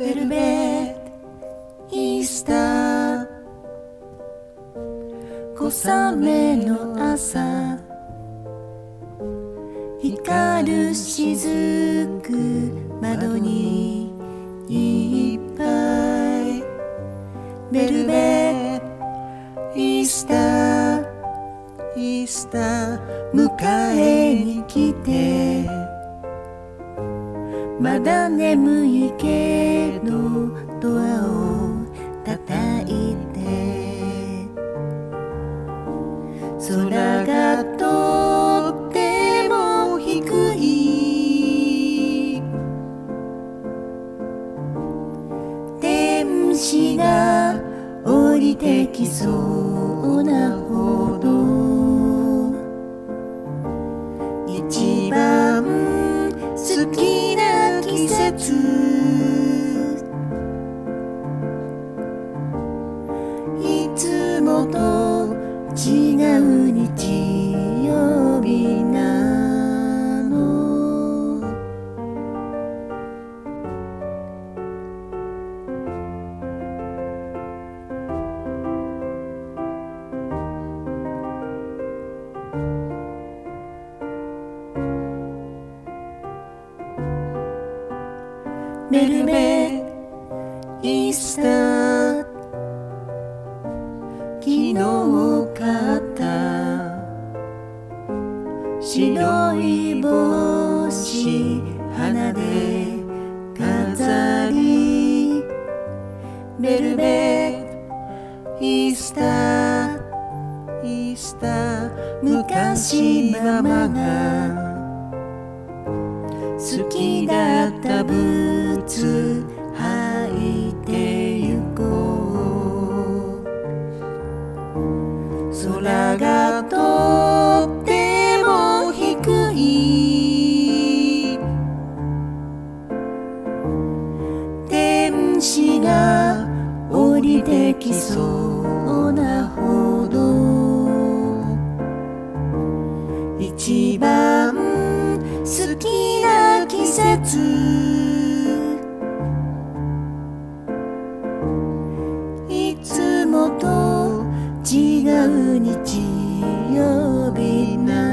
ベルベットイースター、小雨の朝、光る雫窓にいっぱい。ベルベットイースター、イースター迎えに来て、まだ眠いけどドアを叩いて、空がとっても低い、天使が降りてきそうなほど、一番好きな季節、いつもと違う日曜日なの。ベルベットイースター、昨日買った白い帽子、花で飾り。ベルベットイースター、イースター昔ママが好きだったブーツ履いてゆこう。空がとっても低い、天使が降りてきそうなほど、一番好きな季節、いつもと違う日曜日な